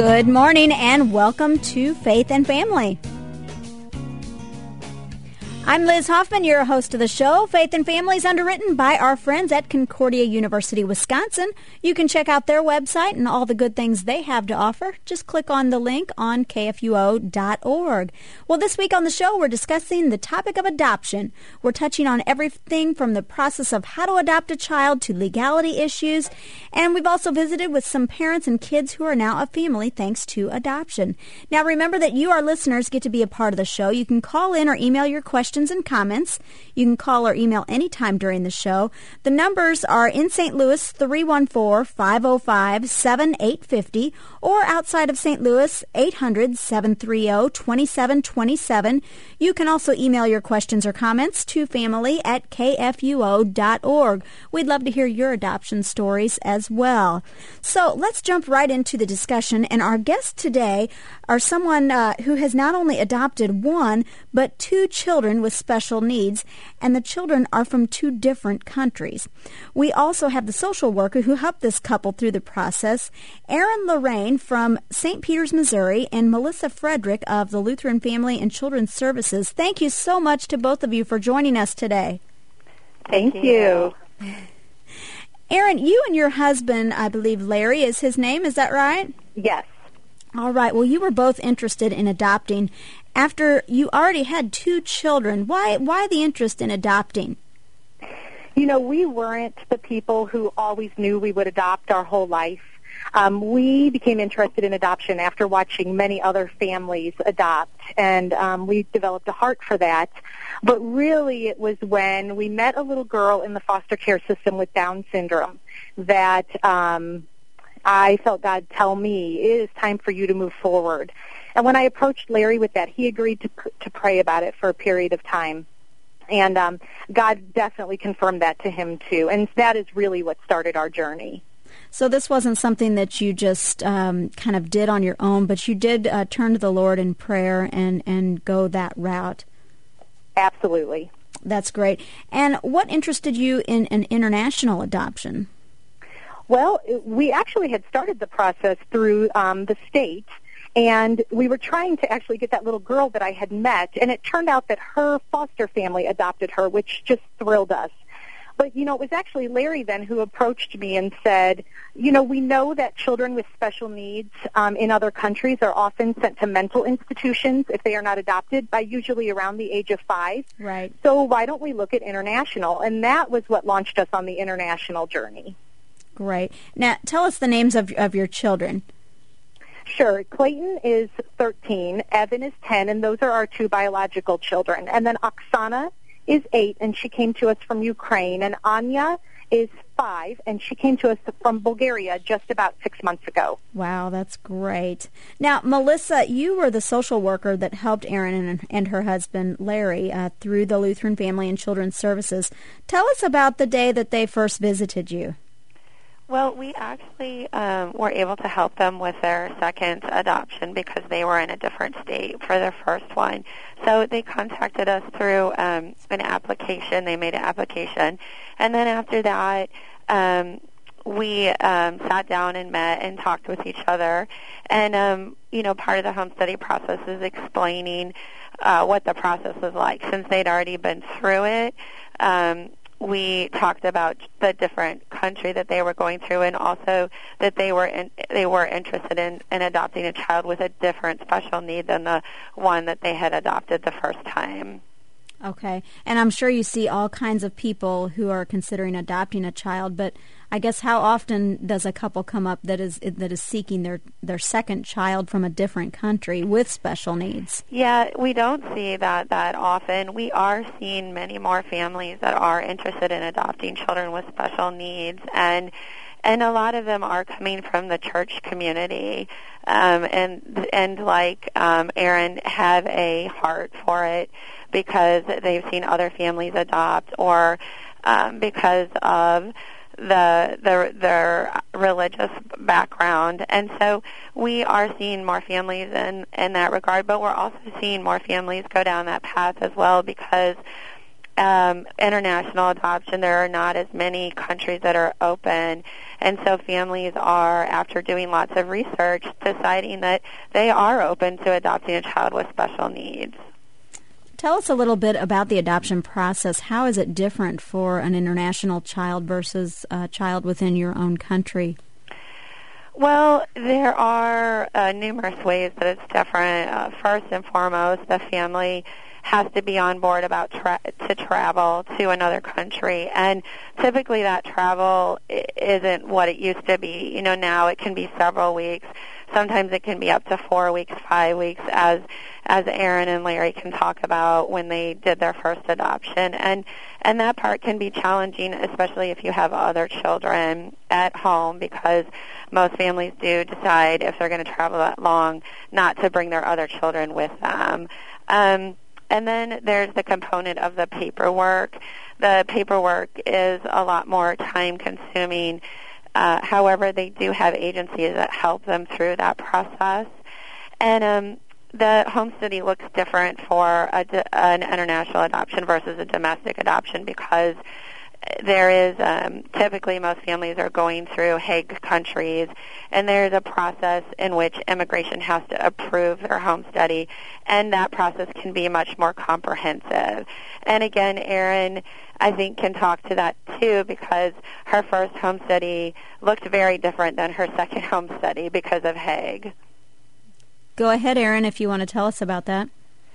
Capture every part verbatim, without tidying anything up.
Good morning and welcome to Faith and Family. I'm Liz Hoffman, your host of the show. Faith and Family is underwritten by our friends at Concordia University, Wisconsin. You can check out their website and all the good things they have to offer. Just click on the link on K F U O dot org. Well, this week on the show, we're discussing the topic of adoption. We're touching on everything from the process of how to adopt a child to legality issues. And we've also visited with some parents and kids who are now a family thanks to adoption. Now, remember that you, our listeners, get to be a part of the show. You can call in or email your questions and comments. You can call or email anytime during the show. The numbers are in Saint Louis, three one four, five oh five, seven eight five oh, or outside of Saint Louis, eight hundred, seven three zero, two seven two seven. You can also email your questions or comments to family at K F U O dot org. We'd love to hear your adoption stories as well. So let's jump right into the discussion. And our guests today are someone uh, who has not only adopted one, but two children with special needs, and the children are from two different countries. We also have the social worker who helped this couple through the process, Erin Lorraine from Saint Peters, Missouri, and Melissa Frederick of the Lutheran Family and Children's Services. Thank you so much to both of you for joining us today. Thank, Thank you. you. Erin, you and your husband, I believe Larry is his name, is that right? Yes. All right. Well, you were both interested in adopting after you already had two children. Why why the interest in adopting? You know, we weren't the people who always knew we would adopt our whole life. Um, we became interested in adoption after watching many other families adopt, and um, we developed a heart for that. But really, it was when we met a little girl in the foster care system with Down syndrome that um, I felt God tell me, it is time for you to move forward. And when I approached Larry with that, he agreed to to pray about it for a period of time. And um, God definitely confirmed that to him, too. And that is really what started our journey. So this wasn't something that you just um, kind of did on your own, but you did uh, turn to the Lord in prayer and, and go that route. Absolutely. That's great. And what interested you in an international adoption? Well, we actually had started the process through um, the state, and we were trying to actually get that little girl that I had met, and it turned out that her foster family adopted her, which just thrilled us. But, you know, it was actually Larry then who approached me and said, you know, we know that children with special needs um, in other countries are often sent to mental institutions if they are not adopted by usually around the age of five. Right. So why don't we look at international? And that was what launched us on the international journey. Great. Now, tell us the names of of your children. Sure. Clayton is thirteen, Evan is ten, and those are our two biological children. And then Oksana is eight, and she came to us from Ukraine. And Anya is five, and she came to us from Bulgaria just about six months ago. Wow, that's great. Now, Melissa, you were the social worker that helped Erin and, and her husband, Larry, uh, through the Lutheran Family and Children's Services. Tell us about the day that they first visited you. Well, we actually um, were able to help them with their second adoption because they were in a different state for their first one. So they contacted us through um, an application. They made an application. And then after that, um, we um, sat down and met and talked with each other. And, um, you know, part of the home study process is explaining uh, what the process was like. Since they'd already been through it, um, we talked about the different country that they were going through, and also that they were in, they were interested in, in adopting a child with a different special need than the one that they had adopted the first time. Okay. And I'm sure you see all kinds of people who are considering adopting a child, but I guess how often does a couple come up that is that is seeking their, their second child from a different country with special needs? Yeah, we don't see that that often. We are seeing many more families that are interested in adopting children with special needs, and and a lot of them are coming from the church community, um, and and like um, Erin, have a heart for it because they've seen other families adopt, or um, because of the, the their religious background. And so we are seeing more families in, in that regard, but we're also seeing more families go down that path as well because um, international adoption, there are not as many countries that are open. And so families are, after doing lots of research, deciding that they are open to adopting a child with special needs. Tell us a little bit about the adoption process. How is it different for an international child versus a child within your own country? Well, there are uh, numerous ways that it's different. Uh, first and foremost, the family has to be on board about tra- to travel to another country, and typically that travel isn't what it used to be. You know, now it can be several weeks. Sometimes it can be up to four weeks, five weeks, as as Aaron and Larry can talk about when they did their first adoption, and and that part can be challenging, especially if you have other children at home, because most families do decide if they're going to travel that long not to bring their other children with them. Um, And then there's the component of the paperwork. The paperwork is a lot more time-consuming. Uh, however, they do have agencies that help them through that process. And um, the home study looks different for a, an international adoption versus a domestic adoption, because there is um, typically most families are going through Hague countries, and there's a process in which immigration has to approve their home study, and that process can be much more comprehensive. And again, Erin, I think, can talk to that too, because her first home study looked very different than her second home study because of Hague. Go ahead, Erin, if you want to tell us about that.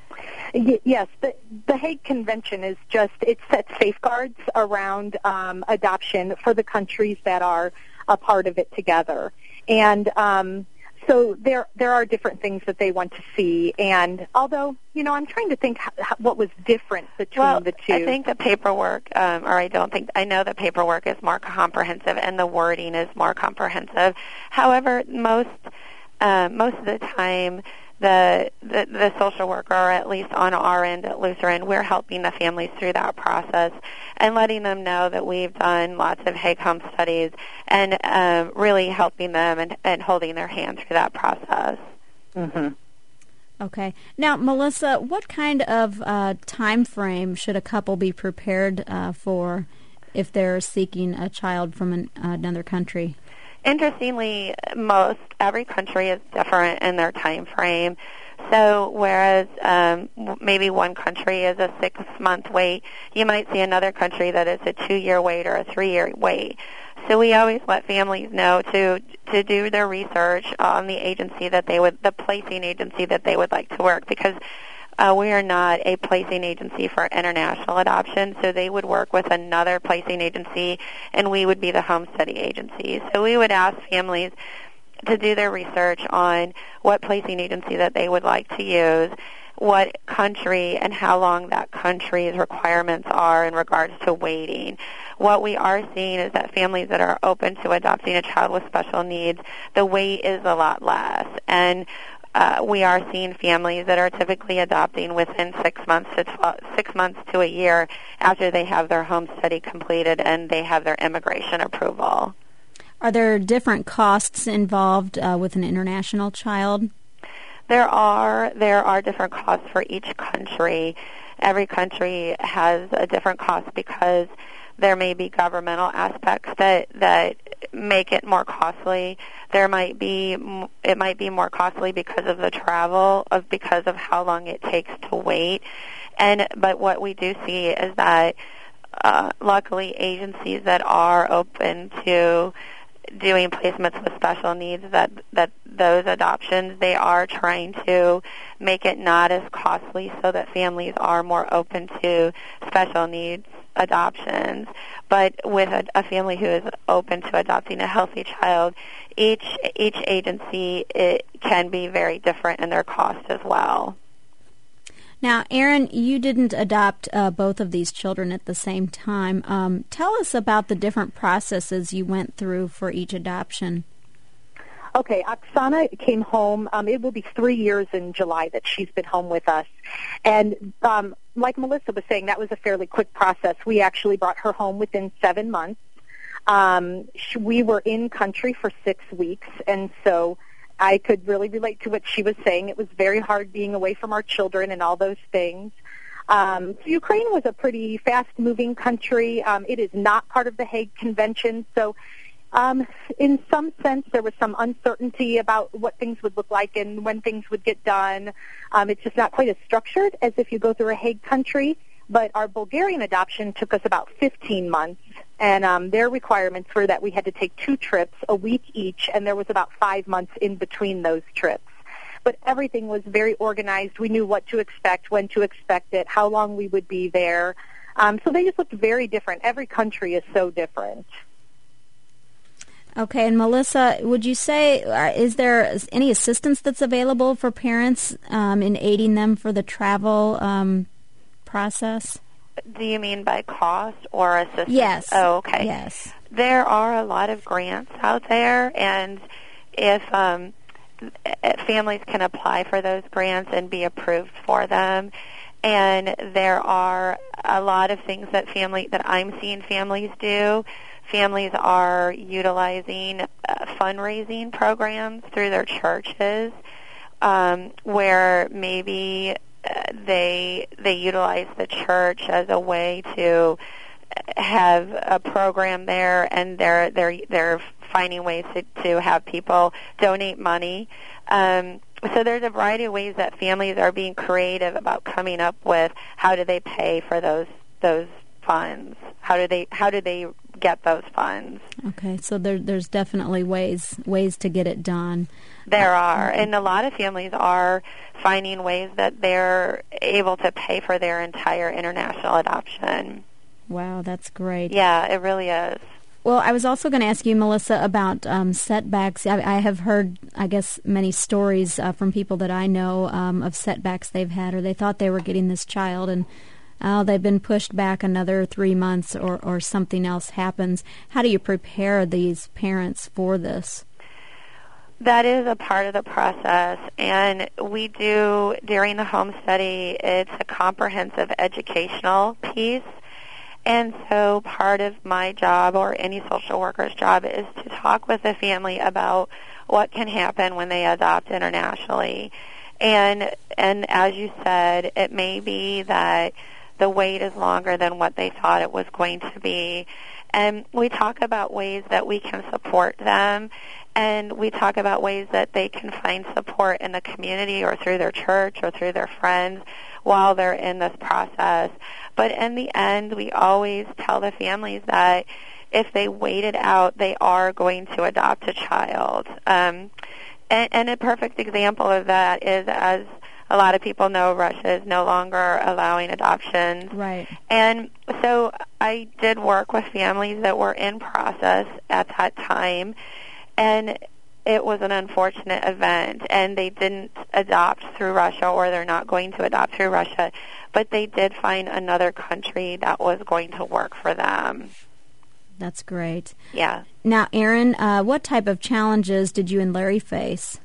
Yes, the, the Hague Convention is just, it sets safeguards around um, adoption for the countries that are a part of it together. And um, so there there are different things that they want to see. And although, you know, I'm trying to think how, what was different between well, the two. I think the paperwork, um, or I don't think, I know the paperwork is more comprehensive and the wording is more comprehensive. However, most, uh, most of the time, The, the the social worker, or at least on our end at Lutheran, we're helping the families through that process and letting them know that we've done lots of Hague home studies, and um, really helping them and, and holding their hand through that process. Mm-hmm. Okay. Now, Melissa, what kind of uh, time frame should a couple be prepared uh, for if they're seeking a child from an, uh, another country? Interestingly, most every country is different in their time frame. So whereas um, maybe one country is a six-month wait, you might see another country that is a two-year wait or a three-year wait. So we always let families know to to do their research on the agency that they would, the placing agency that they would like to work, because Uh, we are not a placing agency for international adoption, so they would work with another placing agency, and we would be the home study agency. So we would ask families to do their research on what placing agency that they would like to use, what country and how long that country's requirements are in regards to waiting. What we are seeing is that families that are open to adopting a child with special needs, the wait is a lot less. And Uh, we are seeing families that are typically adopting within six months to twelve, six months to a year after they have their home study completed and they have their immigration approval. Are there different costs involved uh, with an international child? There are. There are different costs for each country. Every country has a different cost because there may be governmental aspects that that make it more costly. There might be it might be more costly because of the travel, of because of how long it takes to wait. And but what we do see is that uh, luckily agencies that are open to doing placements with special needs, that that those adoptions, they are trying to make it not as costly so that families are more open to special needs adoptions. But with a, a family who is open to adopting a healthy child, each each agency, it can be very different in their cost as well. Now, Aaron, you didn't adopt uh, both of these children at the same time. Um, tell us about the different processes you went through for each adoption. Okay, Oksana came home. Um, it will be three years in July that she's been home with us. And um, like Melissa was saying, that was a fairly quick process. We actually brought her home within seven months. Um, she, we were in country for six weeks, and so I could really relate to what she was saying. It was very hard being away from our children and all those things. Um, so Ukraine was a pretty fast-moving country. Um, it is not part of the Hague Convention, so um, in some sense there was some uncertainty about what things would look like and when things would get done. Um, it's just not quite as structured as if you go through a Hague country, but our Bulgarian adoption took us about fifteen months, and um, their requirements were that we had to take two trips a week each, and there was about five months in between those trips. But everything was very organized. We knew what to expect, when to expect it, how long we would be there. Um, so they just looked very different. Every country is so different. Okay, and Melissa, would you say, uh, is there any assistance that's available for parents um, in aiding them for the travel um, process? Do you mean by cost or assistance? Yes. Oh, okay. Yes. There are a lot of grants out there, and if um, families can apply for those grants and be approved for them. And there are a lot of things that family that I'm seeing families do. Families are utilizing uh, fundraising programs through their churches, um, where maybe uh, they they utilize the church as a way to have a program there, and they're they're they're finding ways to, to have people donate money. Um, so there's a variety of ways that families are being creative about coming up with how do they pay for those those funds. How do they how do they get those funds? Okay, so there, there's definitely ways ways to get it done. There are, and a lot of families are finding ways that they're able to pay for their entire international adoption. Wow, that's great. Yeah, it really is. Well, I was also going to ask you, Melissa, about um, setbacks. I, I have heard, I guess, many stories uh, from people that I know um, of setbacks they've had, or they thought they were getting this child, and uh, they've been pushed back another three months or, or something else happens. How do you prepare these parents for this? That is a part of the process, and we do, during the home study, it's a comprehensive educational piece. And so part of my job, or any social worker's job, is to talk with the family about what can happen when they adopt internationally. And and as you said, it may be that the wait is longer than what they thought it was going to be. And we talk about ways that we can support them, and we talk about ways that they can find support in the community or through their church or through their friends while they're in this process. But in the end, we always tell the families that if they wait it out, they are going to adopt a child. Um, and, and a perfect example of that is, as a lot of people know, Russia is no longer allowing adoptions. Right. And so I did work with families that were in process at that time, and it was an unfortunate event, and they didn't adopt through Russia, or they're not going to adopt through Russia, but they did find another country that was going to work for them. That's great. Yeah. Now, Erin, uh, what type of challenges did you and Larry face?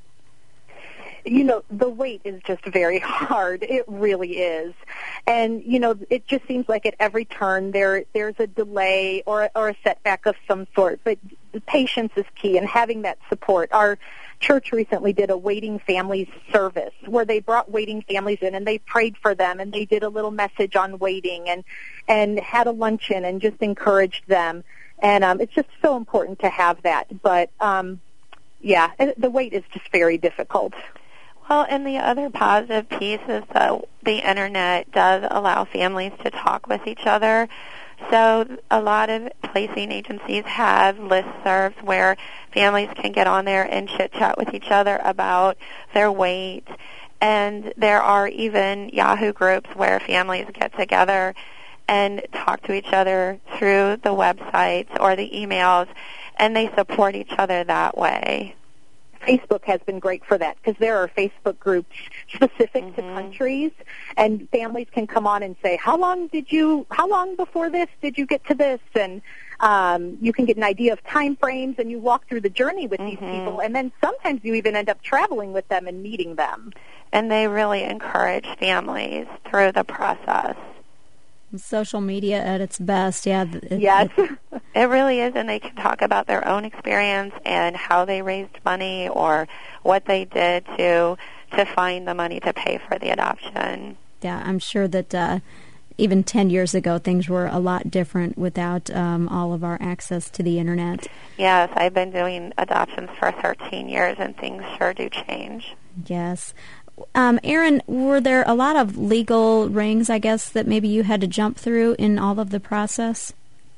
You know, the wait is just very hard. It really is. And, you know, it just seems like at every turn there there's a delay or, or a setback of some sort. But the patience is key, and having that support. Our church recently did a waiting families service where they brought waiting families in, and they prayed for them, and they did a little message on waiting, and, and had a luncheon and just encouraged them. And um, it's just so important to have that. But, um, yeah, the wait is just very difficult. Well, and the other positive piece is that the Internet does allow families to talk with each other. So a lot of placing agencies have listservs where families can get on there and chit-chat with each other about their wait. And there are even Yahoo groups where families get together and talk to each other through the websites or the emails, and they support each other that way. Facebook has been great for that, because there are Facebook groups specific mm-hmm. to countries, and families can come on and say, how long did you, how long before this did you get to this? And um, you can get an idea of time frames, and you walk through the journey with mm-hmm. these people, and then sometimes you even end up traveling with them and meeting them. And they really encourage families through the process. Social media at its best, yeah. It, yes. It, it really is, and they can talk about their own experience and how they raised money or what they did to to find the money to pay for the adoption. Yeah, I'm sure that uh, even ten years ago, things were a lot different without um, all of our access to the Internet. Yes, I've been doing adoptions for thirteen years, and things sure do change. Yes. Um, Erin, were there a lot of legal rings, I guess, that maybe you had to jump through in all of the process?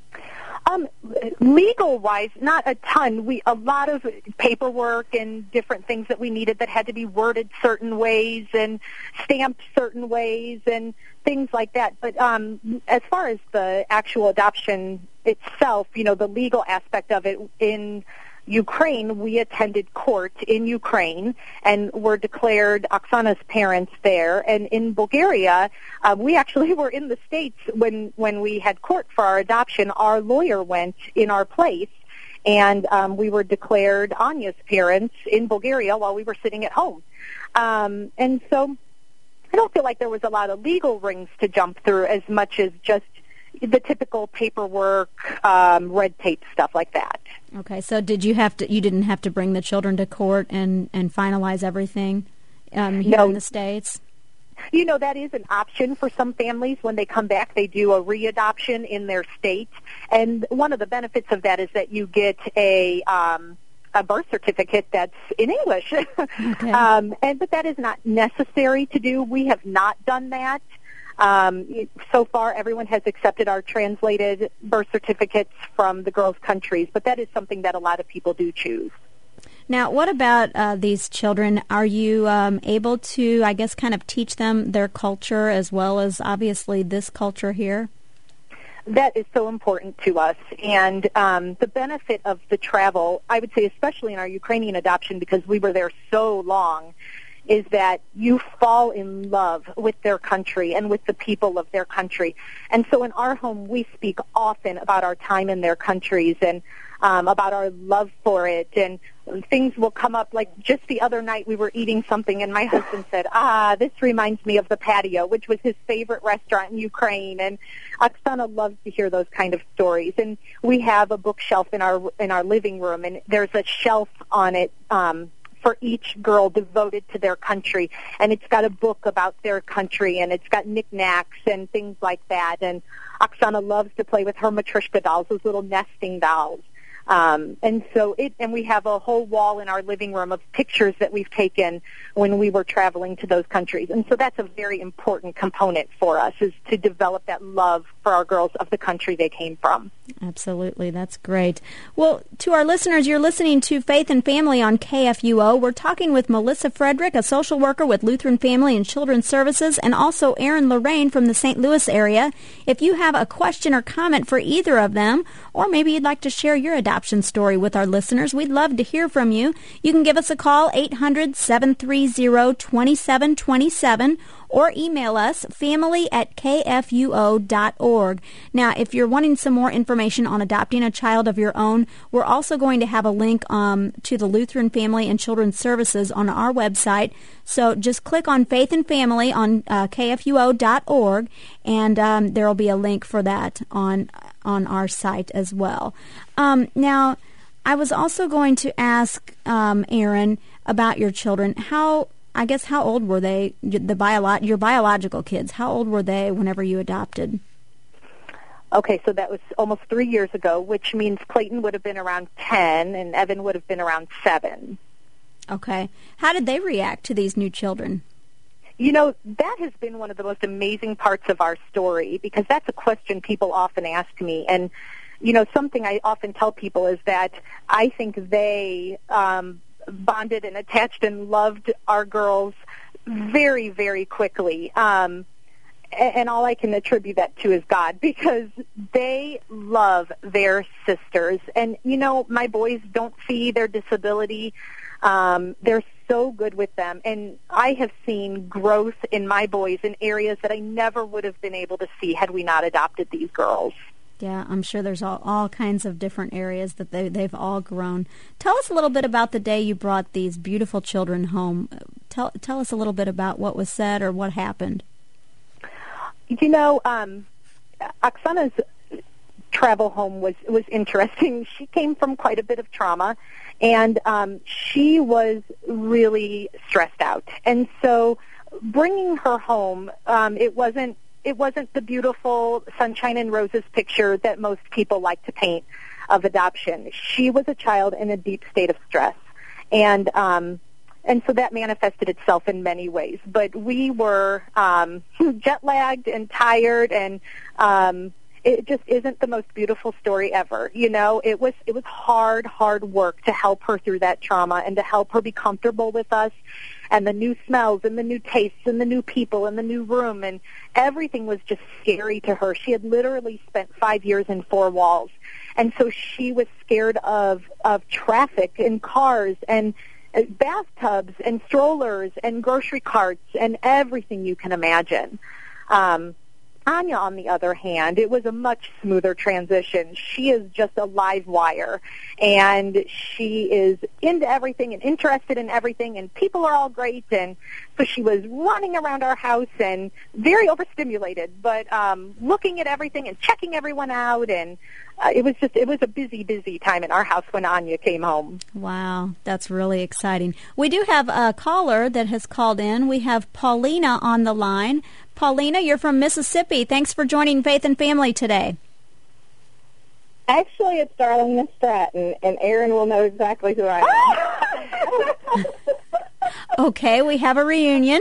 Um, legal-wise, not a ton. We a lot of paperwork and different things that we needed that had to be worded certain ways and stamped certain ways and things like that. But um, as far as the actual adoption itself, you know, the legal aspect of it in Ukraine, we attended court in Ukraine and were declared Oksana's parents there. And in Bulgaria, uh, we actually were in the States when, when we had court for our adoption. Our lawyer went in our place, and um, we were declared Anya's parents in Bulgaria while we were sitting at home. Um, and so I don't feel like there was a lot of legal rings to jump through as much as just the typical paperwork, um, red tape, stuff like that. Okay, so did you have to? You didn't have to bring the children to court and, and finalize everything um, here no. in the States? You know, that is an option for some families. When they come back, they do a readoption in their state, and one of the benefits of that is that you get a um, a birth certificate that's in English. Okay. um, and but that is not necessary to do. We have not done that. Um, so far, everyone has accepted our translated birth certificates from the girls' countries, but that is something that a lot of people do choose. Now, what about uh, these children? Are you um, able to, I guess, kind of teach them their culture as well as, obviously, this culture here? That is so important to us. And um, the benefit of the travel, I would say especially in our Ukrainian adoption because we were there so long, is that you fall in love with their country and with the people of their country. And so in our home, we speak often about our time in their countries and um, about our love for it. And things will come up, like just the other night we were eating something and my husband said, ah, this reminds me of the patio, which was his favorite restaurant in Ukraine. And Oksana loves to hear those kind of stories. And we have a bookshelf in our in our living room, and there's a shelf on it um for each girl devoted to their country, and it's got a book about their country, and it's got knickknacks and things like that. And Oksana loves to play with her Matryoshka dolls, those little nesting dolls. Um, and so it, and we have a whole wall in our living room of pictures that we've taken when we were traveling to those countries. And so that's a very important component for us, is to develop that love for our girls of the country they came from. Absolutely. That's great. Well, to our listeners, you're listening to Faith and Family on K F U O. We're talking with Melissa Frederick, a social worker with Lutheran Family and Children's Services, and also Erin Lorraine from the Saint Louis area. If you have a question or comment for either of them, or maybe you'd like to share your adoption story with our listeners, we'd love to hear from you. You can give us a call, eight hundred, seven three zero, two seven two seven, or email us, family at k f u o dot org. Now, if you're wanting some more information on adopting a child of your own, we're also going to have a link um, to the Lutheran Family and Children's Services on our website. So just click on Faith and Family on uh, k f u o dot org, and um, there will be a link for that on on our site as well. Um, now, I was also going to ask um, Erin about your children. How I guess how old were they? The bio- your biological kids. How old were they whenever you adopted? Okay, so that was almost three years ago, which means Clayton would have been around ten and Evan would have been around seven. Okay. How did they react to these new children? You know, that has been one of the most amazing parts of our story, because that's a question people often ask me. And, you know, something I often tell people is that I think they um, bonded and attached and loved our girls very, very quickly. Um, and all I can attribute that to is God, because they love their sisters. And, you know, my boys don't see their disability. Um, they're so good with them. And I have seen growth in my boys in areas that I never would have been able to see had we not adopted these girls. Yeah, I'm sure there's all, all kinds of different areas that they, they've all grown. Tell us a little bit about the day you brought these beautiful children home. Tell, tell us a little bit about what was said or what happened. You know, um, Oksana's travel home was, was interesting. She came from quite a bit of trauma, and um, she was really stressed out. And so bringing her home, um, it wasn't it wasn't the beautiful sunshine and roses picture that most people like to paint of adoption. She was a child in a deep state of stress, and um, and so that manifested itself in many ways. But we were um, jet-lagged and tired, and um, it just isn't the most beautiful story ever. You know, it was it was hard, hard work to help her through that trauma and to help her be comfortable with us and the new smells and the new tastes and the new people and the new room, and everything was just scary to her. She had literally spent five years in four walls, and so she was scared of, of traffic and cars and bathtubs and strollers and grocery carts and everything you can imagine. Um, Anya, on the other hand, it was a much smoother transition. She is just a live wire, and she is into everything and interested in everything, and people are all great, and so she was running around our house and very overstimulated, but um, looking at everything and checking everyone out, and uh, it was just, it was a busy, busy time in our house when Anya came home. Wow, that's really exciting. We do have a caller that has called in. We have Paulina on the line. Paulina, you're from Mississippi. Thanks for joining Faith and Family today. Actually, it's Darlene Stratton, and Aaron will know exactly who I am. Okay, we have a reunion.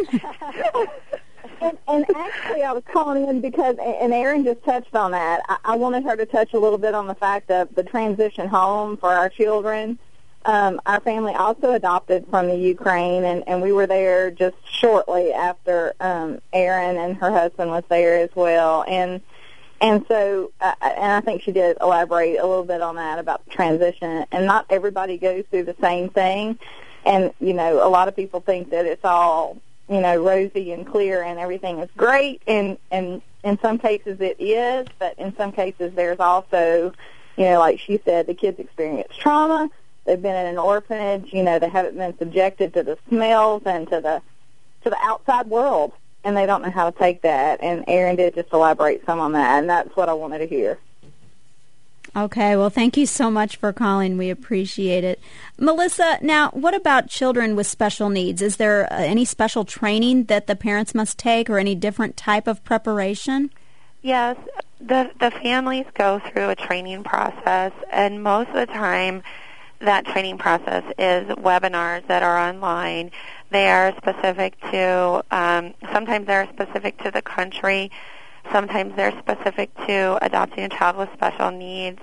and, and actually, I was calling in because, and Aaron just touched on that, I, I wanted her to touch a little bit on the fact of the transition home for our children. Um, our family also adopted from the Ukraine, and, and we were there just shortly after um, Erin and her husband was there as well. And and so, uh, and I think she did elaborate a little bit on that about the transition. And not everybody goes through the same thing. And, you know, a lot of people think that it's all, you know, rosy and clear and everything is great. And, and in some cases it is, but in some cases there's also, you know, like she said, the kids experience trauma. They've been in an orphanage, you know, they haven't been subjected to the smells and to the to the outside world, and they don't know how to take that. And Aaron did just elaborate some on that, and that's what I wanted to hear. Okay, well, thank you so much for calling. We appreciate it. Melissa, now, what about children with special needs? Is there uh, any special training that the parents must take or any different type of preparation? Yes, the the families go through a training process, and most of the time that training process is webinars that are online. They are specific to, um, sometimes they're specific to the country, sometimes they're specific to adopting a child with special needs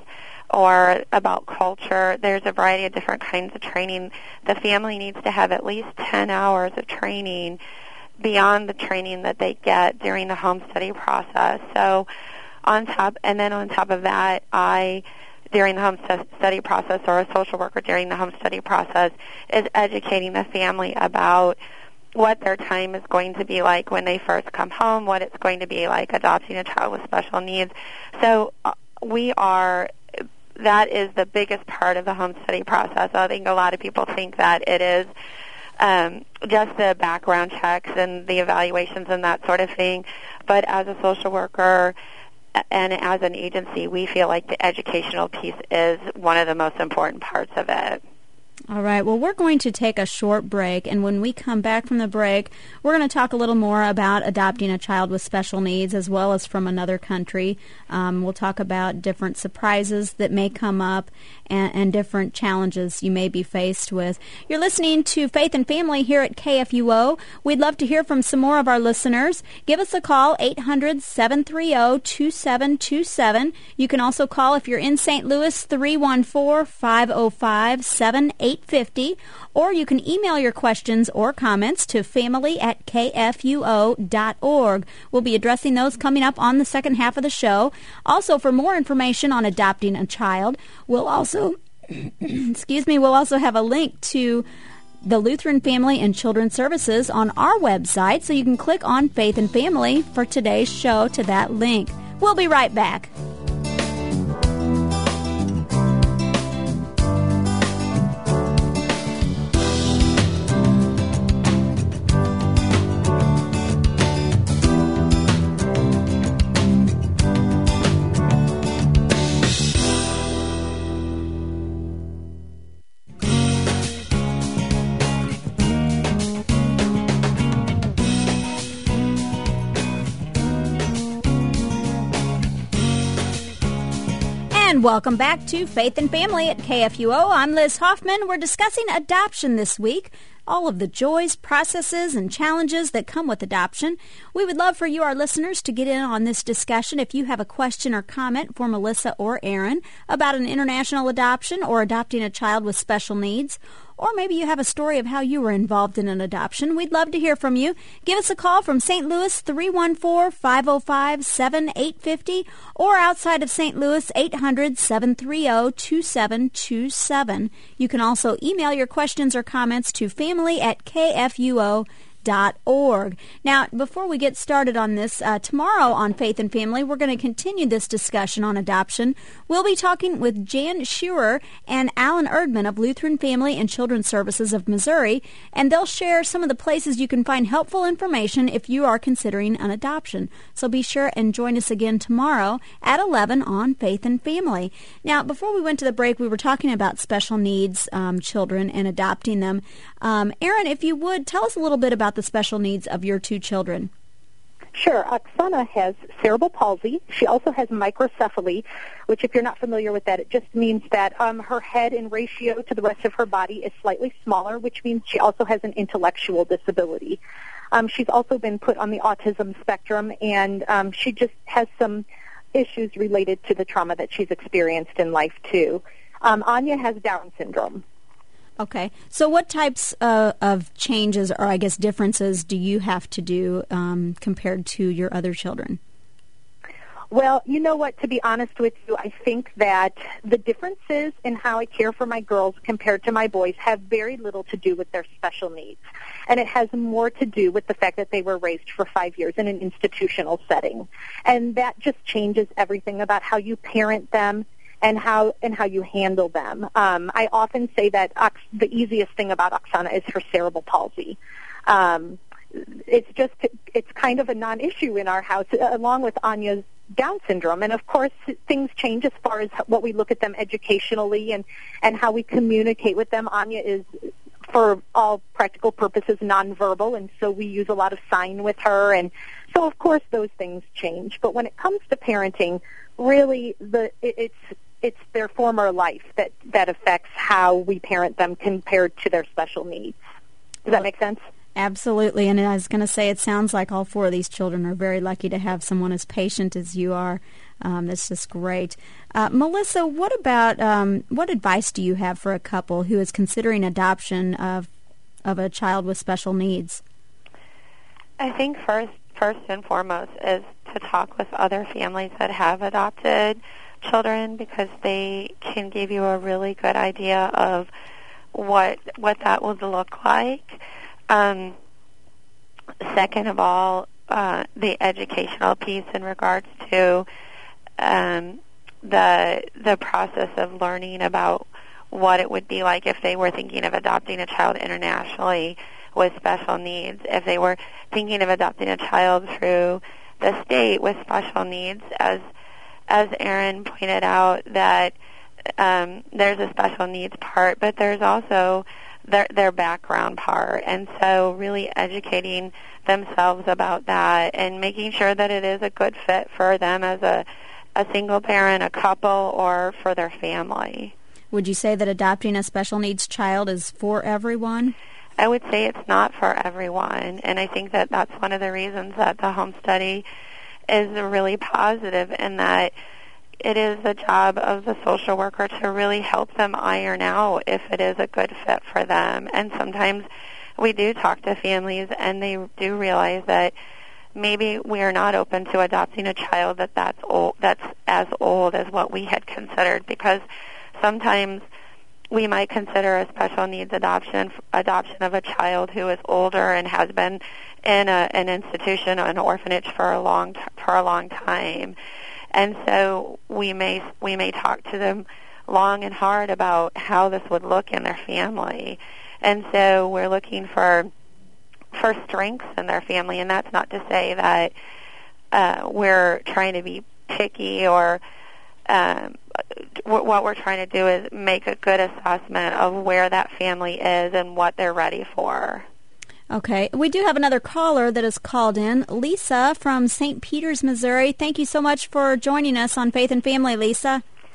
or about culture. There's a variety of different kinds of training. The family needs to have at least ten hours of training beyond the training that they get during the home study process. So on top, and then on top of that, I during the home study process, or a social worker during the home study process, is educating the family about what their time is going to be like when they first come home, what it's going to be like adopting a child with special needs. So uh, we are, that is the biggest part of the home study process. I think a lot of people think that it is um, just the background checks and the evaluations and that sort of thing. But as a social worker, and as an agency, we feel like the educational piece is one of the most important parts of it. All right. Well, we're going to take a short break, and when we come back from the break, we're going to talk a little more about adopting a child with special needs as well as from another country. Um, we'll talk about different surprises that may come up and, and different challenges you may be faced with. You're listening to Faith and Family here at K F U O. We'd love to hear from some more of our listeners. Give us a call, eight hundred, seven three zero, two seven two seven. You can also call if you're in Saint Louis, three one four, five zero five, seven eight five zero, or you can email your questions or comments to family at k f u o dot org. We'll be addressing those coming up on the second half of the show. Also, for more information on adopting a child, we'll also, excuse me, we'll also have a link to the Lutheran Family and Children's Services on our website, so you can click on Faith and Family for today's show to that link. We'll be right back. And welcome back to Faith and Family at K F U O. I'm Liz Hoffman. We're discussing adoption this week, all of the joys, processes, and challenges that come with adoption. We would love for you, our listeners, to get in on this discussion. If you have a question or comment for Melissa or Aaron about an international adoption or adopting a child with special needs, or maybe you have a story of how you were involved in an adoption, we'd love to hear from you. Give us a call from Saint Louis, three one four, five oh five, seven eight five oh, or outside of Saint Louis, eight hundred, seven three zero, two seven two seven. You can also email your questions or comments to family at k f u o dot org. Now, before we get started on this, uh, tomorrow on Faith and Family, we're going to continue this discussion on adoption. We'll be talking with Jan Shearer and Alan Erdman of Lutheran Family and Children's Services of Missouri, and they'll share some of the places you can find helpful information if you are considering an adoption. So be sure and join us again tomorrow at eleven on Faith and Family. Now, before we went to the break, we were talking about special needs um, children and adopting them. Um, Aaron, if you would, tell us a little bit about the special needs of your two children. Sure. Oksana has cerebral palsy. She also has microcephaly, which, if you're not familiar with that, it just means that um, her head in ratio to the rest of her body is slightly smaller, which means she also has an intellectual disability. Um, she's also been put on the autism spectrum, and um, she just has some issues related to the trauma that she's experienced in life, too. Um, Anya has Down syndrome. Okay. So what types uh, of changes or, I guess, differences do you have to do um, compared to your other children? Well, you know what, to be honest with you, I think that the differences in how I care for my girls compared to my boys have very little to do with their special needs. And it has more to do with the fact that they were raised for five years in an institutional setting. And that just changes everything about how you parent them and how and how you handle them. Um, I often say that Ox- the easiest thing about Oksana is her cerebral palsy. Um, it's just it's kind of a non-issue in our house, along with Anya's Down syndrome. And of course, things change as far as what we look at them educationally and and how we communicate with them. Anya is, for all practical purposes, nonverbal, and so we use a lot of sign with her. And so, of course, those things change. But when it comes to parenting, really, the it, it's it's their former life that, that affects how we parent them compared to their special needs. Does that make sense? Absolutely. And I was going to say, it sounds like all four of these children are very lucky to have someone as patient as you are. Um, that's just great. Uh, Melissa, what about, um, what advice do you have for a couple who is considering adoption of of a child with special needs? I think first, first and foremost is to talk with other families that have adopted children, because they can give you a really good idea of what what that would look like. Um, second of all, uh, the educational piece in regards to um, the the process of learning about what it would be like if they were thinking of adopting a child internationally with special needs, if they were thinking of adopting a child through the state with special needs, as As Aaron pointed out, that um, there's a special needs part, but there's also their, their background part. And so really educating themselves about that and making sure that it is a good fit for them as a, a single parent, a couple, or for their family. Would you say that adopting a special needs child is for everyone? I would say it's not for everyone, and I think that that's one of the reasons that the home study is really positive, in that it is the job of the social worker to really help them iron out if it is a good fit for them. And sometimes we do talk to families, and they do realize that maybe we are not open to adopting a child that that's old, that's as old as what we had considered, because sometimes we might consider a special needs adoption adoption of a child who is older and has been in a, an institution or an orphanage for a long for a long time, and so we may we may talk to them long and hard about how this would look in their family, and so we're looking for for strengths in their family, and that's not to say that uh, we're trying to be picky or. Um, what we're trying to do is make a good assessment of where that family is and what they're ready for. Okay. We do have another caller that has called in, Lisa from Saint Peters, Missouri. Thank you so much for joining us on Faith and Family, Lisa.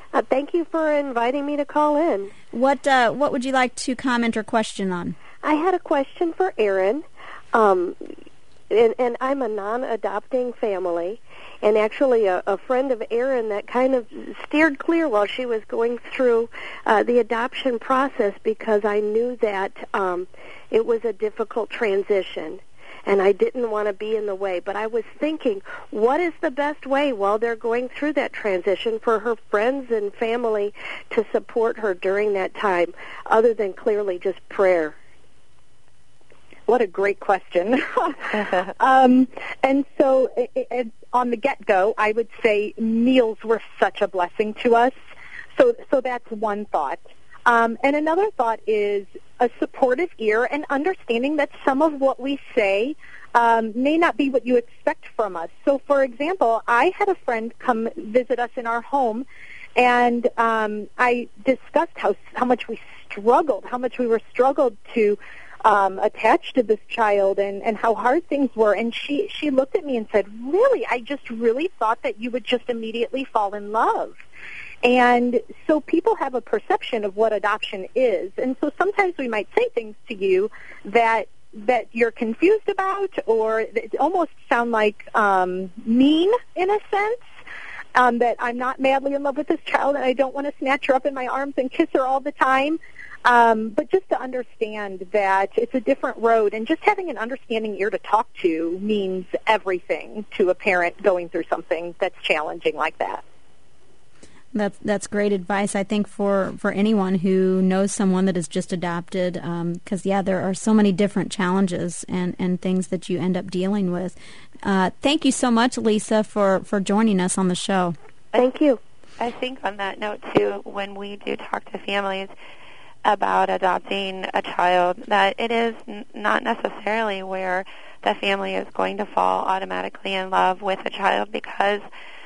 Uh, thank you for inviting me to call in. What uh, what would you like to comment or question on? I had a question for Erin, um, and, and I'm a non-adopting family, and actually a, a friend of Erin that kind of steered clear while she was going through uh, the adoption process because I knew that um, it was a difficult transition. And I didn't want to be in the way. But I was thinking, what is the best way while they're going through that transition for her friends and family to support her during that time, other than clearly just prayer? What a great question. um, and so it, it, on the get-go, I would say meals were such a blessing to us. So, so that's one thought. Um, and another thought is a supportive ear and understanding that some of what we say um, may not be what you expect from us. So, for example, I had a friend come visit us in our home, and um, I discussed how how much we struggled, how much we were struggled to um, attach to this child, and, and how hard things were. And she she looked at me and said, "Really, I just really thought that you would just immediately fall in love." And so people have a perception of what adoption is. And so sometimes we might say things to you that that you're confused about, or that almost sound like um, mean in a sense, um, that I'm not madly in love with this child and I don't want to snatch her up in my arms and kiss her all the time. Um, but just to understand that it's a different road, and just having an understanding ear to talk to means everything to a parent going through something that's challenging like that. That's that's great advice, I think, for, for anyone who knows someone that is just adopted, because, um, yeah, there are so many different challenges and, and things that you end up dealing with. Uh, thank you so much, Lisa, for, for joining us on the show. Thank you. I think on that note, too, when we do talk to families about adopting a child, that it is n- not necessarily where the family is going to fall automatically in love with a child, because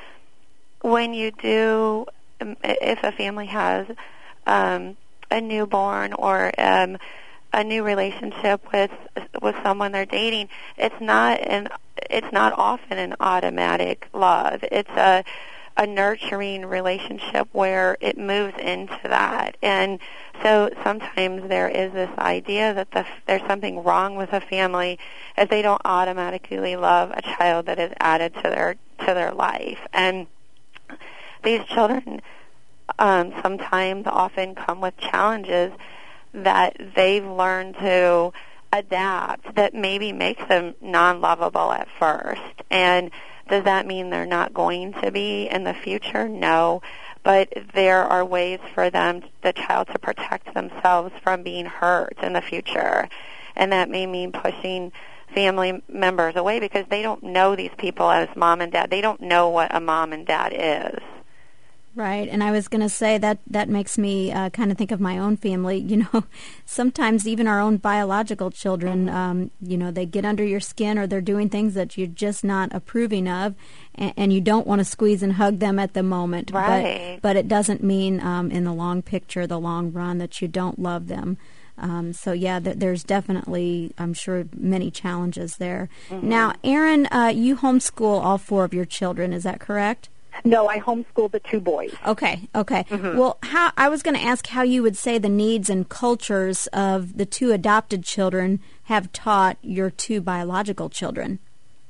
when you do, if a family has um, a newborn or um, a new relationship with with someone they're dating, it's not an it's not often an automatic love. It's a a nurturing relationship where it moves into that. And so sometimes there is this idea that the, there's something wrong with a family if they don't automatically love a child that is added to their to their life. And these children um, sometimes often come with challenges that they've learned to adapt that maybe makes them non-lovable at first. And does that mean they're not going to be in the future? No. But there are ways for them, the child, to protect themselves from being hurt in the future. And that may mean pushing family members away because they don't know these people as mom and dad. They don't know what a mom and dad is. Right, and I was going to say that that makes me uh, kind of think of my own family. You know, sometimes even our own biological children, um, you know, they get under your skin or they're doing things that you're just not approving of, and, and you don't want to squeeze and hug them at the moment. Right. But, but it doesn't mean um, in the long picture, the long run, that you don't love them. Um, so, yeah, th- there's definitely, I'm sure, many challenges there. Mm-hmm. Now, Erin, uh, you homeschool all four of your children, is that correct? No, I homeschool the two boys. Okay, okay. Mm-hmm. Well, how I was going to ask how you would say the needs and cultures of the two adopted children have taught your two biological children.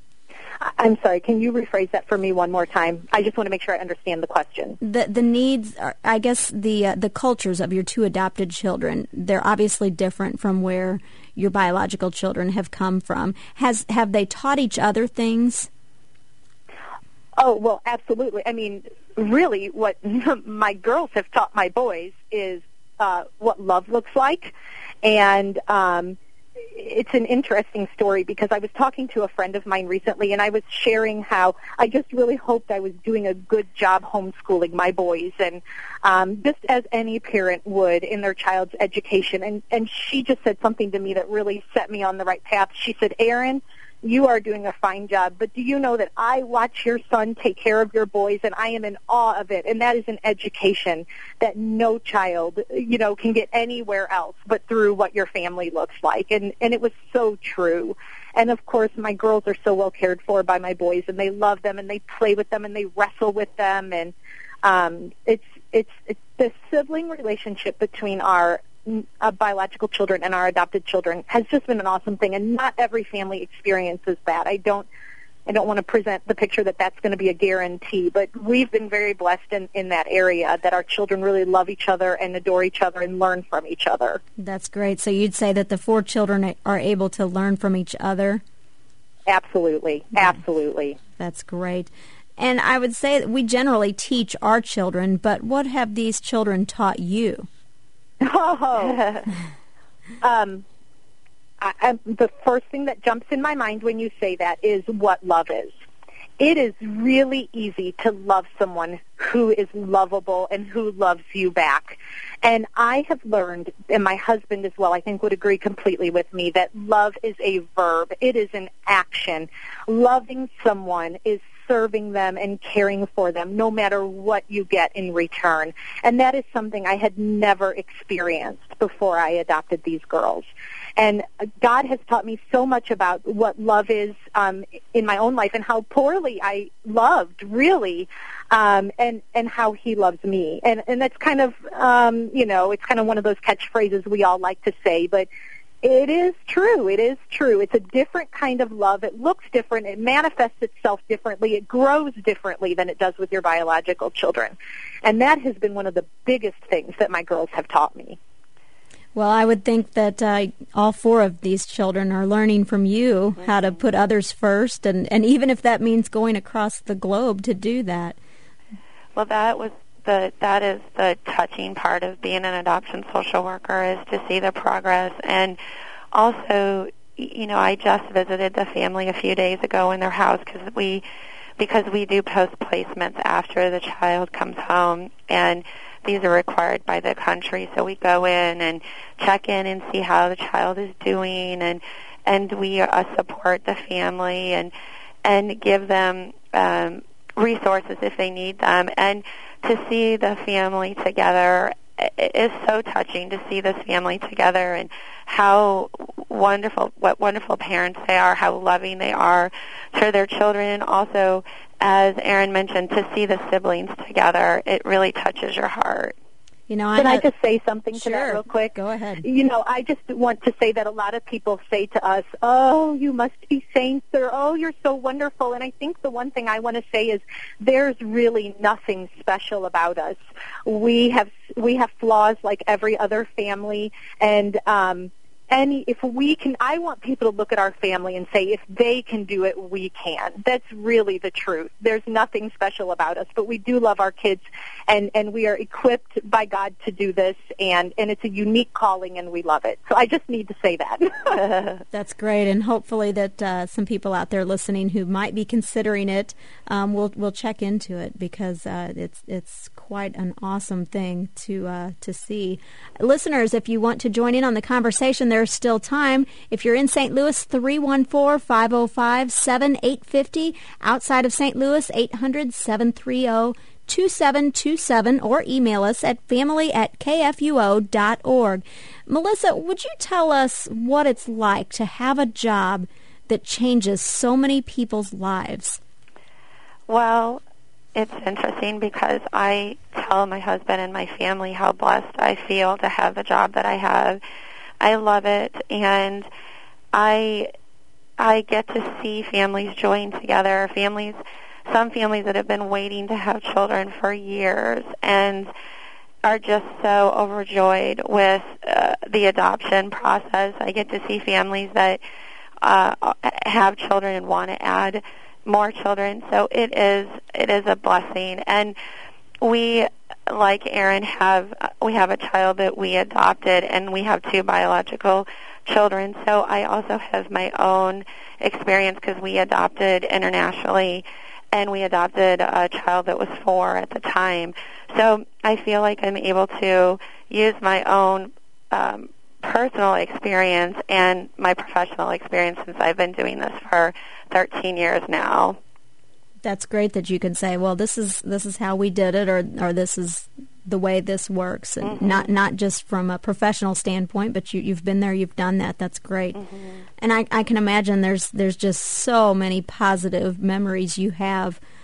I'm sorry, can you rephrase that for me one more time? I just want to make sure I understand the question. The the needs, are, I guess the uh, the cultures of your two adopted children, they're obviously different from where your biological children have come from. Has have they taught each other things? Oh, well, absolutely. I mean, really what my girls have taught my boys is uh, what love looks like. And um, it's an interesting story because I was talking to a friend of mine recently, and I was sharing how I just really hoped I was doing a good job homeschooling my boys, and um, just as any parent would in their child's education. And, and she just said something to me that really set me on the right path. She said, Erin, you are doing a fine job, but do you know that I watch your son take care of your boys, and I am in awe of it, and that is an education that no child, you know, can get anywhere else but through what your family looks like, and, and it was so true. And, of course, my girls are so well cared for by my boys, and they love them, and they play with them, and they wrestle with them, and um, it's it's, it's the sibling relationship between our uh, biological children and our adopted children has just been an awesome thing, and not every family experiences that. I don't I don't want to present the picture that that's going to be a guarantee, but we've been very blessed in, in that area, that our children really love each other and adore each other and learn from each other. That's great. So you'd say that the four children are able to learn from each other? Absolutely. Absolutely. That's great. And I would say that we generally teach our children, but what have these children taught you? Oh, um, I, I, the first thing that jumps in my mind when you say that is what love is. It is really easy to love someone who is lovable and who loves you back. And I have learned, and my husband as well, I think would agree completely with me, that love is a verb. It is an action. Loving someone is serving them and caring for them, no matter what you get in return. And that is something I had never experienced before I adopted these girls. And God has taught me so much about what love is um, in my own life, and how poorly I loved, really, um, and and how He loves me. And and that's kind of um, you know, it's kind of one of those catchphrases we all like to say, but it is true. It is true. It's a different kind of love. It looks different. It manifests itself differently. It grows differently than it does with your biological children. And that has been one of the biggest things that my girls have taught me. Well, I would think that uh, all four of these children are learning from you mm-hmm. how to put others first, and, and even if that means going across the globe to do that. Well, that was the that is the touching part of being an adoption social worker, is to see the progress. And also, you know, I just visited the family a few days ago in their house because we because we do post placements after the child comes home, and these are required by the country. So we go in and check in and see how the child is doing, and and we uh, support the family and and give them um, resources if they need them. And to see the family together, it is so touching to see this family together, and how wonderful, what wonderful parents they are, how loving they are to their children, and also, as Erin mentioned, to see the siblings together, it really touches your heart. You know, I Can have, I just say something to sure, that real quick? Go ahead. You know, I just want to say that a lot of people say to us, oh, you must be saints, or oh, you're so wonderful. And I think the one thing I want to say is there's really nothing special about us. We have we have flaws like every other family, and um, any if we can, I want people to look at our family and say, if they can do it, we can. That's really the truth. There's nothing special about us, but we do love our kids, and, and we are equipped by God to do this, and, and it's a unique calling, and we love it. So I just need to say that. That's great, and hopefully that uh, some people out there listening who might be considering it um, will will check into it, because uh, it's it's quite an awesome thing to uh, to see. Listeners, if you want to join in on the conversation, there's still time. If you're in Saint Louis, three one four, five oh five, seven eight five oh. Outside of Saint Louis, eight hundred, seven three zero, two seven two seven, or email us at family at k f u o dot org. Melissa, would you tell us what it's like to have a job that changes so many people's lives? Well, it's interesting because I tell my husband and my family how blessed I feel to have the job that I have. I love it, and I I get to see families join together, families, some families that have been waiting to have children for years and are just so overjoyed with uh, the adoption process. I get to see families that uh, have children and want to add more children. So it is it is a blessing, and we, like Erin, have we have a child that we adopted, and we have two biological children. So I also have my own experience because we adopted internationally, and we adopted a child that was four at the time. So I feel like I'm able to use my own um, personal experience and my professional experience, since I've been doing this for thirteen years now. That's great that you can say, well, this is this is how we did it, or or this is the way this works, and mm-hmm. not not just from a professional standpoint, but you, you've been there, you've done that. That's great. Mm-hmm. And I, I can imagine there's there's just so many positive memories you have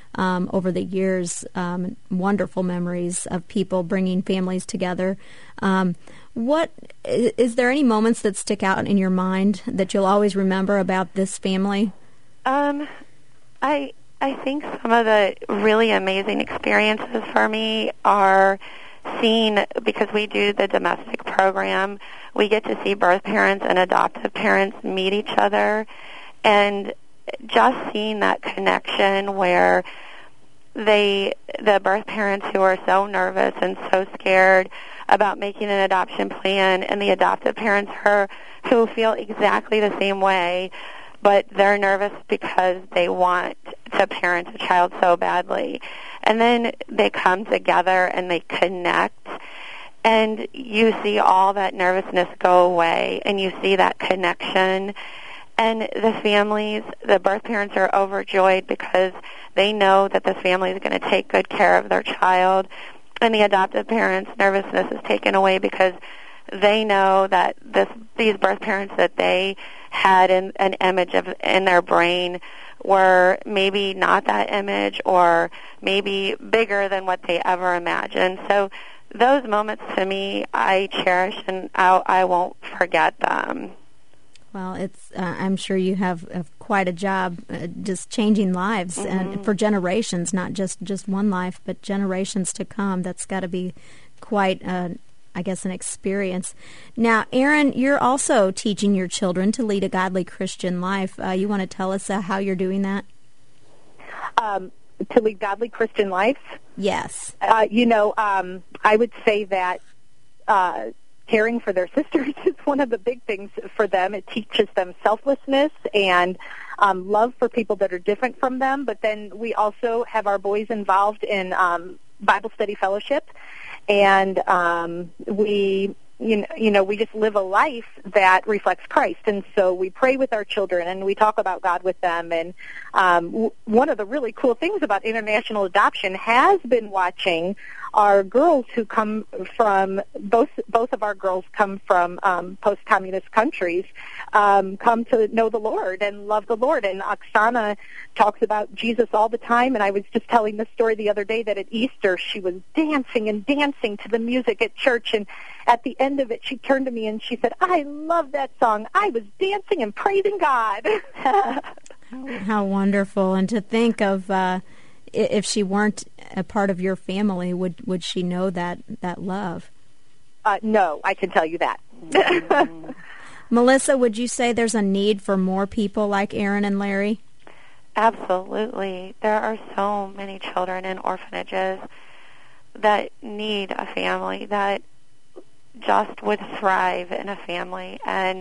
um, over the years, um, wonderful memories of people bringing families together. Um, what is there any moments that stick out in your mind that you'll always remember about this family? Um, I I think some of the really amazing experiences for me are seeing, because we do the domestic program, we get to see birth parents and adoptive parents meet each other, and just seeing that connection where they, the birth parents who are so nervous and so scared about making an adoption plan, and the adoptive parents her, who feel exactly the same way, but they're nervous because they want to parent a child so badly. And then they come together and they connect, and you see all that nervousness go away, and you see that connection. And the families, the birth parents are overjoyed because they know that this family is going to take good care of their child. And the adoptive parents' nervousness is taken away because they know that this, these birth parents that they had in, an image of in their brain were maybe not that image, or maybe bigger than what they ever imagined. So those moments, to me, I cherish, and I, I won't forget them. Well, it's. Uh, I'm sure you have, have quite a job, uh, just changing lives, mm-hmm. and for generations, not just, just one life, but generations to come. That's got to be quite, uh, I guess, an experience. Now, Erin, you're also teaching your children to lead a godly Christian life. Uh, you want to tell us uh, how you're doing that? Um, to lead godly Christian life? Yes. Uh, you know, um, I would say that uh, caring for their sisters is one of the big things for them. It teaches them selflessness and um, love for people that are different from them. But then we also have our boys involved in um, Bible study fellowship, and um, we, you know, you know, we just live a life that reflects Christ. And so we pray with our children, and we talk about God with them. And um, w- one of the really cool things about international adoption has been watching our girls who come from, both both of our girls come from um, post-communist countries, um, come to know the Lord and love the Lord. And Oksana talks about Jesus all the time, and I was just telling this story the other day that at Easter she was dancing and dancing to the music at church, and at the end of it she turned to me and she said, "I love that song. I was dancing and praising God." how, how wonderful. And to think of... Uh, if she weren't a part of your family, would would she know that, that love? Uh, no, I can tell you that. Mm-hmm. Melissa, would you say there's a need for more people like Erin and Larry? Absolutely. There are so many children in orphanages that need a family, that just would thrive in a family. And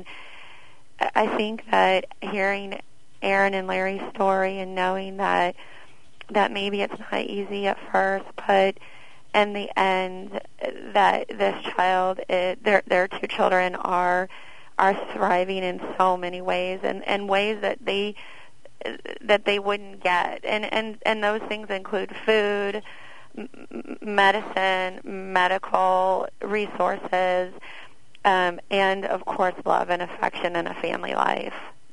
I think that hearing Erin and Larry's story and knowing that that maybe it's not easy at first, but in the end, that this child, is, their their two children are are thriving in so many ways, and, and ways that they that they wouldn't get, and and and those things include food, m- medicine, medical resources, um, and of course love and affection in a family life.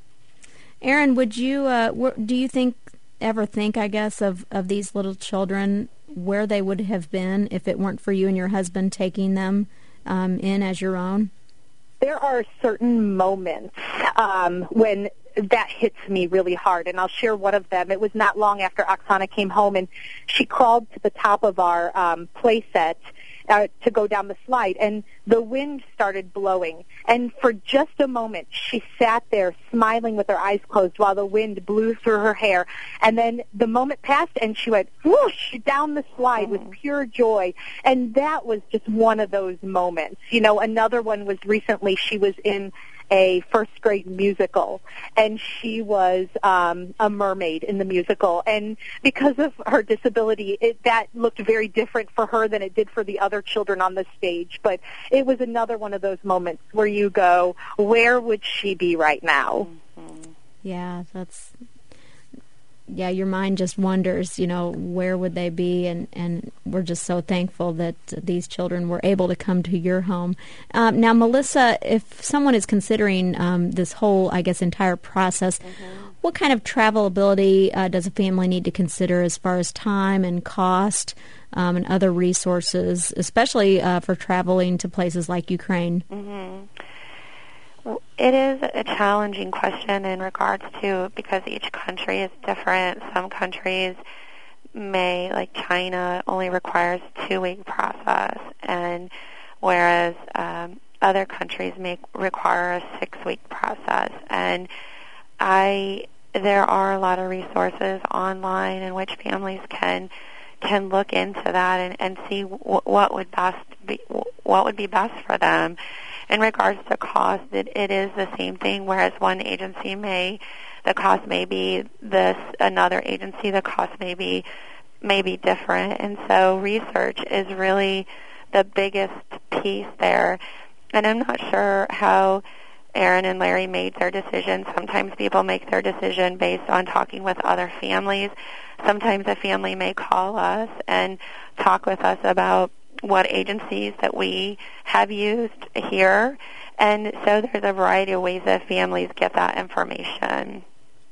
Erin, would you uh, do you think? ever think, I guess, of, of these little children, where they would have been if it weren't for you and your husband taking them um, in as your own? There are certain moments um, when that hits me really hard, and I'll share one of them. It was not long after Oksana came home, and she crawled to the top of our um, play set uh, to go down the slide, and the wind started blowing. And for just a moment, she sat there smiling with her eyes closed while the wind blew through her hair. And then the moment passed, and she went whoosh down the slide with pure joy. And that was just one of those moments. You know, another one was recently she was in a first grade musical, and she was um, a mermaid in the musical. And because of her disability, it, that looked very different for her than it did for the other children on the stage. But it was another one of those moments where you go, where would she be right now? Mm-hmm. Yeah, that's... Yeah, your mind just wonders, you know, where would they be? And, and we're just so thankful that these children were able to come to your home. Um, now, Melissa, if someone is considering um, this whole, I guess, entire process, mm-hmm. what kind of travelability uh, does a family need to consider as far as time and cost um, and other resources, especially uh, for traveling to places like Ukraine? Mm-hmm. Well, it is a challenging question in regards to, because each country is different. Some countries may, like China, only requires a two-week process, and whereas um, other countries may require a six-week process. And I, there are a lot of resources online in which families can can look into that and, and see w- what would best be what would be best for them. In regards to cost, it, it is the same thing. Whereas one agency may, the cost may be this, another agency, the cost may be may be different. And so research is really the biggest piece there. And I'm not sure how Aaron and Larry made their decision. Sometimes people make their decision based on talking with other families. Sometimes a family may call us and talk with us about what agencies that we have used here. And so there's a variety of ways that families get that information.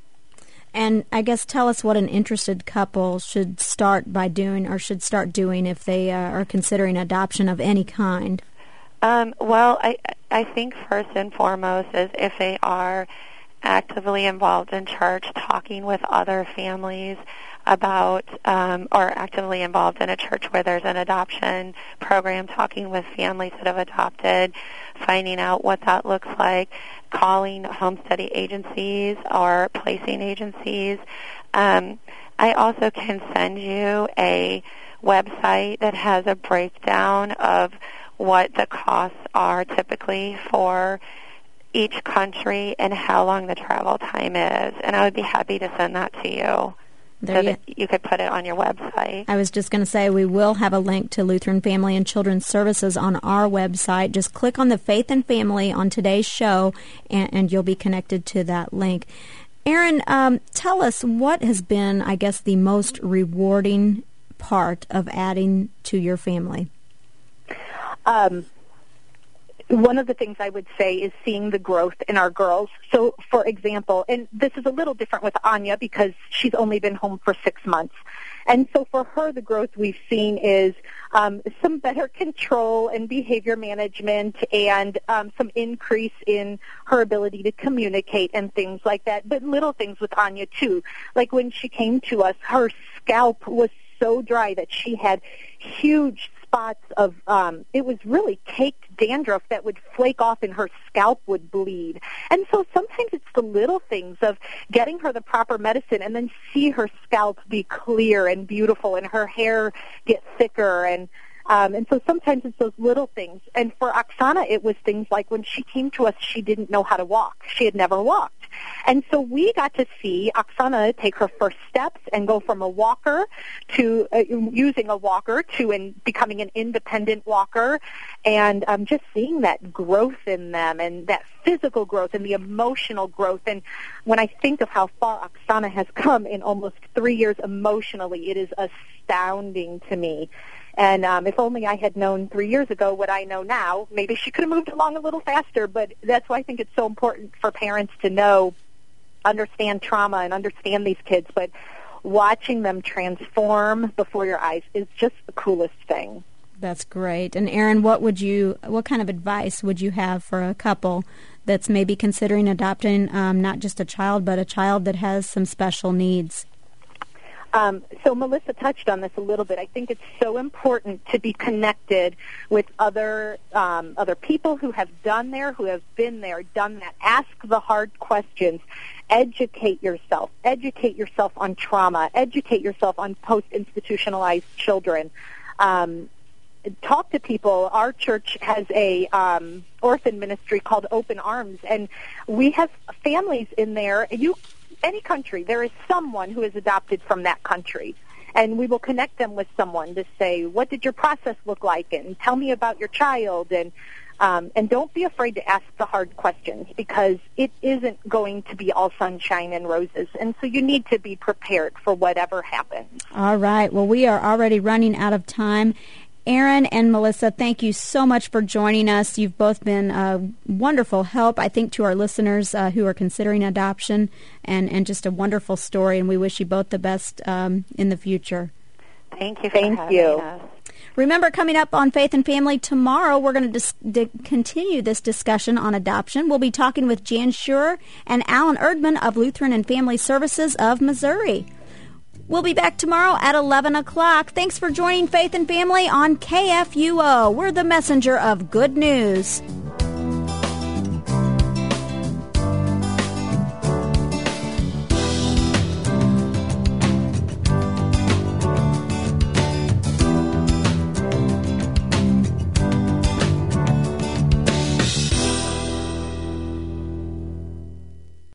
And I guess tell us what an interested couple should start by doing or should start doing if they uh, are considering adoption of any kind. Um, well, I, I think first and foremost is if they are actively involved in church, talking with other families about, um, or actively involved in a church where there's an adoption program, talking with families that have adopted, finding out what that looks like, calling home study agencies or placing agencies. Um, I also can send you a website that has a breakdown of what the costs are typically for each country and how long the travel time is. And I would be happy to send that to you there so you, that you could put it on your website. I was just going to say we will have a link to Lutheran Family and Children's Services on our website. Just click on the Faith and Family on today's show, and, and you'll be connected to that link. Aaron, um, tell us what has been, I guess, the most rewarding part of adding to your family. Um, one of the things I would say is seeing the growth in our girls. So, for example, and this is a little different with Anya because she's only been home for six months. And so for her, the growth we've seen is um, some better control and behavior management and um, some increase in her ability to communicate and things like that. But little things with Anya, too. Like when she came to us, her scalp was so dry that she had huge spots of, um, it was really caked dandruff that would flake off and her scalp would bleed. And so sometimes it's the little things of getting her the proper medicine and then see her scalp be clear and beautiful and her hair get thicker. And um, and so sometimes it's those little things. And for Oksana, it was things like when she came to us, she didn't know how to walk. She had never walked. And so we got to see Oksana take her first steps and go from a walker to uh, using a walker to in becoming an independent walker, and um, just seeing that growth in them and that physical growth and the emotional growth. And when I think of how far Oksana has come in almost three years emotionally, it is astounding to me. And um, if only I had known three years ago what I know now, maybe she could have moved along a little faster. But that's why I think it's so important for parents to know, understand trauma and understand these kids. But watching them transform before your eyes is just the coolest thing. That's great. And Aaron, what would you, what kind of advice would you have for a couple that's maybe considering adopting um, not just a child, but a child that has some special needs? Um, so Melissa touched on this a little bit. I think it's so important to be connected with other um, other people who have done there, who have been there, done that. Ask the hard questions. Educate yourself. Educate yourself on trauma. Educate yourself on post-institutionalized children. Um, talk to people. Our church has a um, orphan ministry called Open Arms, and we have families in there. You Any country, there is someone who is adopted from that country. And we will connect them with someone to say, what did your process look like? And tell me about your child. And um, and don't be afraid to ask the hard questions, because it isn't going to be all sunshine and roses. And so you need to be prepared for whatever happens. All right. Well, we are already running out of time. Aaron and Melissa, thank you so much for joining us. You've both been a wonderful help, I think, to our listeners uh, who are considering adoption, and, and just a wonderful story, and we wish you both the best um, in the future. Thank you for Thank having you. us. Remember, coming up on Faith and Family tomorrow, we're going to dis- di- continue this discussion on adoption. We'll be talking with Jan Schurer and Alan Erdman of Lutheran and Family Services of Missouri. We'll be back tomorrow at eleven o'clock. Thanks for joining Faith and Family on K F U O. We're the messenger of good news.